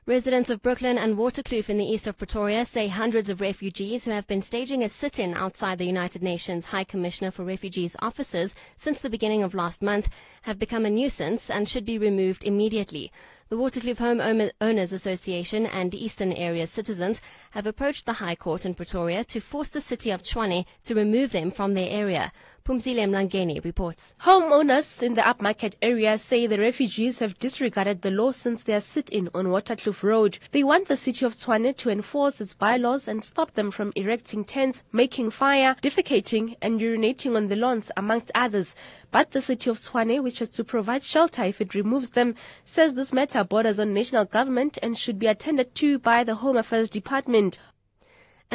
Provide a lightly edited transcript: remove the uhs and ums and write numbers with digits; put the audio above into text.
Residents of Brooklyn and Waterkloof in the east of Pretoria say hundreds of refugees who have been staging a sit-in outside the United Nations High Commissioner for Refugees offices since the beginning of last month have become a nuisance and should be removed immediately. The Waterkloof Home Owners Association and Eastern Area citizens have approached the High Court in Pretoria to force the city of Tshwane to remove them from their area. Phumzile Mlangeni reports. Homeowners in the upmarket area say the refugees have disregarded the law since their sit-in on Waterkloof Road. They want the city of Tshwane to enforce its bylaws and stop them from erecting tents, making fire, defecating and urinating on the lawns, amongst others. But the city of Tshwane, which has to provide shelter if it removes them, says this matter borders on national government and should be attended to by the Home Affairs Department.